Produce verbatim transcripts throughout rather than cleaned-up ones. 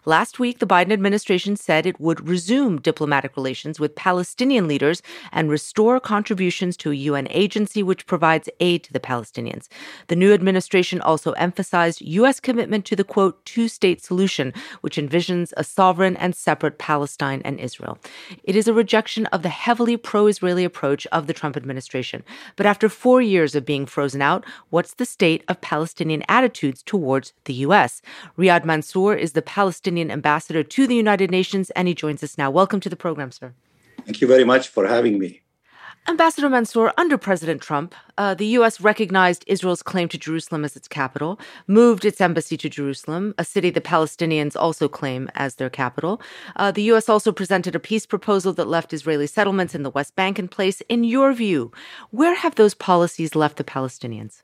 Last week, the Biden administration said it would resume diplomatic relations with Palestinian leaders and restore contributions to a U N agency which provides aid to the Palestinians. The new administration also emphasized U S commitment to the, quote, two-state solution, which envisions a sovereign and separate Palestine and Israel. It is a rejection of the heavily pro-Israeli approach of the Trump administration. But after four years of being frozen out, what's the state of Palestinian attitudes towards the U S? Riyad Mansour is the Palestinian ambassador to the United Nations, and he joins us now. Welcome to the program, sir. Thank you very much for having me. Ambassador Mansour, under President Trump, uh, the U S recognized Israel's claim to Jerusalem as its capital, moved its embassy to Jerusalem, a city the Palestinians also claim as their capital. Uh, the U S also presented a peace proposal that left Israeli settlements in the West Bank in place. In your view, where have those policies left the Palestinians?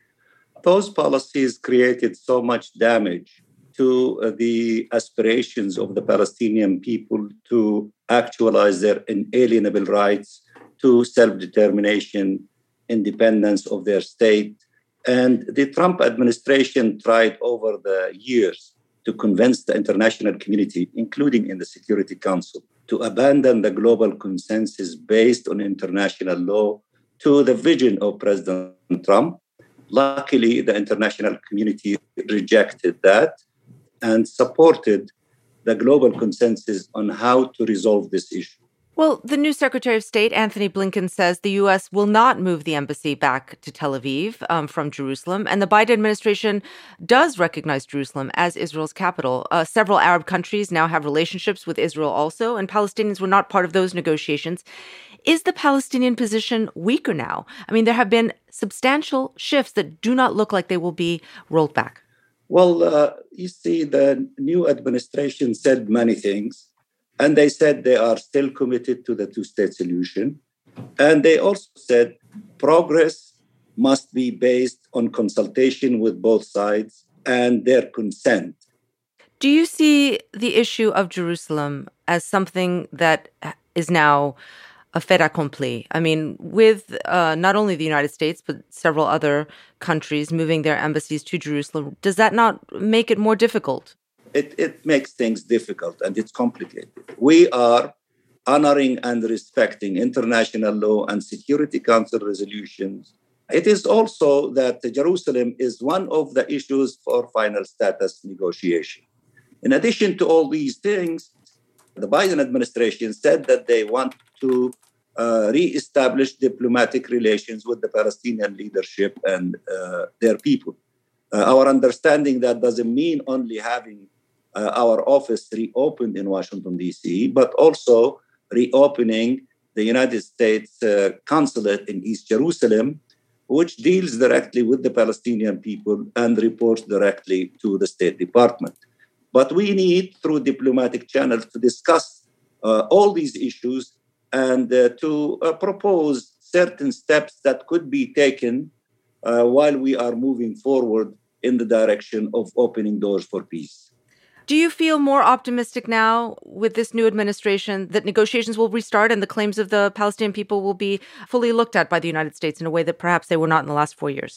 Those policies created so much damage to uh, the aspirations of the Palestinian people to actualize their inalienable rights to self-determination, independence of their state. And the Trump administration tried over the years to convince the international community, including in the Security Council, to abandon the global consensus based on international law to the vision of President Trump. Luckily, the international community rejected that and supported the global consensus on how to resolve this issue. Well, the new Secretary of State, Antony Blinken, says the U S will not move the embassy back to Tel Aviv um, from Jerusalem. And the Biden administration does recognize Jerusalem as Israel's capital. Uh, several Arab countries now have relationships with Israel also, and Palestinians were not part of those negotiations. Is the Palestinian position weaker now? I mean, there have been substantial shifts that do not look like they will be rolled back. Well, uh, you see, the new administration said many things. And they said they are still committed to the two-state solution. And they also said progress must be based on consultation with both sides and their consent. Do you see the issue of Jerusalem as something that is now a fait accompli? I mean, with uh, not only the United States, but several other countries moving their embassies to Jerusalem, does that not make it more difficult? It, it makes things difficult and it's complicated. We are honoring and respecting international law and Security Council resolutions. It is also that Jerusalem is one of the issues for final status negotiation. In addition to all these things, the Biden administration said that they want to uh, re-establish diplomatic relations with the Palestinian leadership and uh, their people. Uh, our understanding that doesn't mean only having Uh, our office reopened in Washington, D C, but also reopening the United States uh, consulate in East Jerusalem, which deals directly with the Palestinian people and reports directly to the State Department. But we need, through diplomatic channels, to discuss uh, all these issues and uh, to uh, propose certain steps that could be taken uh, while we are moving forward in the direction of opening doors for peace. Do you feel more optimistic now with this new administration that negotiations will restart and the claims of the Palestinian people will be fully looked at by the United States in a way that perhaps they were not in the last four years?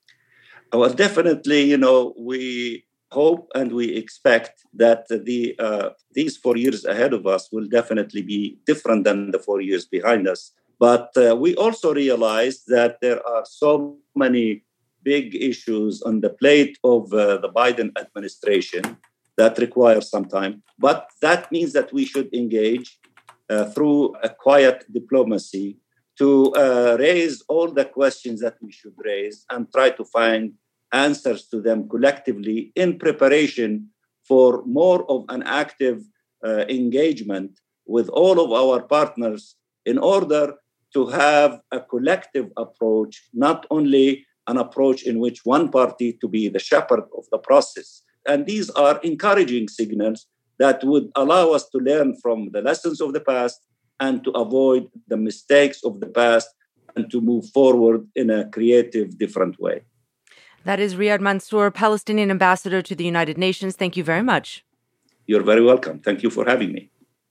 Well, definitely, you know, we hope and we expect that the uh, these four years ahead of us will definitely be different than the four years behind us. But uh, we also realize that there are so many big issues on the plate of uh, the Biden administration that requires some time. But that means that we should engage uh, through a quiet diplomacy to uh, raise all the questions that we should raise and try to find answers to them collectively in preparation for more of an active uh, engagement with all of our partners in order to have a collective approach, not only an approach in which one party to be the shepherd of the process. And these are encouraging signals that would allow us to learn from the lessons of the past and to avoid the mistakes of the past and to move forward in a creative, different way. That is Riyad Mansour, Palestinian ambassador to the United Nations. Thank you very much. You're very welcome. Thank you for having me.